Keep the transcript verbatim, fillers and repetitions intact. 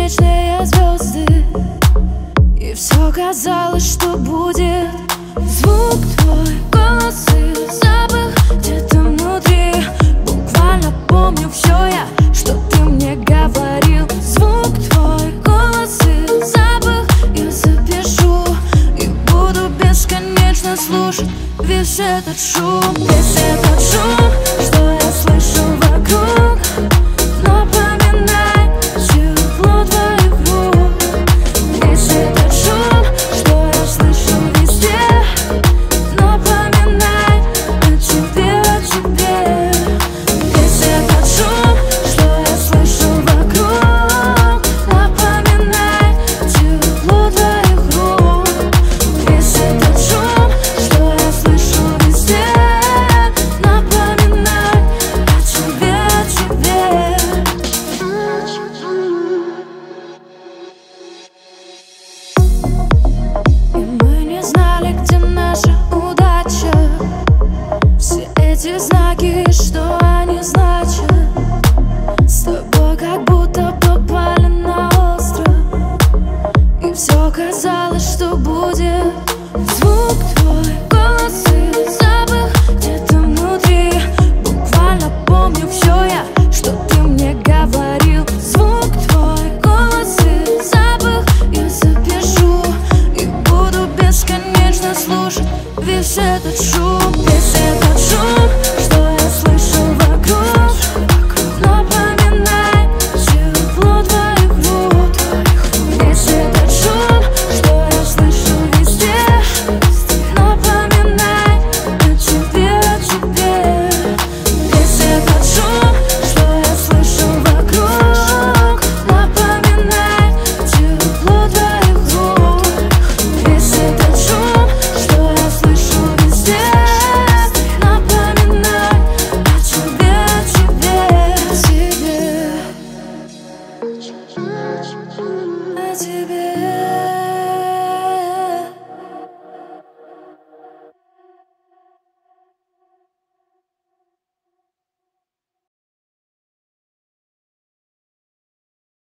бесконечные звезды, и все казалось, что будет. Звук твой, голос и запах где-то внутри. Буквально помню все я, что ты мне говорил. Звук твой, голос и запах я запишу и буду бесконечно слушать весь этот шум. Весь этот шум, что я слышу вокруг, напоминай тепло твоих рук. Весь этот шум, что я слышу везде, напоминай о тебе, о тебе. Весь этот шум, что я слышу вокруг, напоминай тепло твоих рук. Весь этот шум, что я слышу везде, напоминай о тебе, о тебе. И мы не знали, где наша удача. Все эти знаки, что они значат, с тобой как будто попали на остров, и все казалось, что будет. Звук твой, голос и запах где-то внутри. Буквально помню все я, что ты мне говорил. Звук твой, голос и запах я запишу и буду бесконечно слушать весь этот шум. Весь этот шум, что я слышу вокруг, напоминай тепло твоих рук. Весь этот шум, что я слышу везде, напоминай о тебе, о тебе. Весь этот шум, что я слышу вокруг, напоминай тепло твоих рук. Весь этот шум, что я слышу везде, напоминай о тебе, о тебе, о тебе, о тебе.